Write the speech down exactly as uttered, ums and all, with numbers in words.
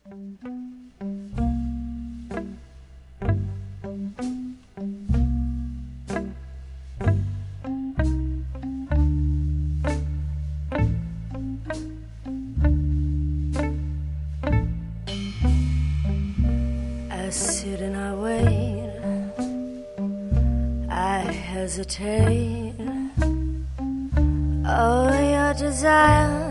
I sit and I wait, I hesitate. Oh, your desire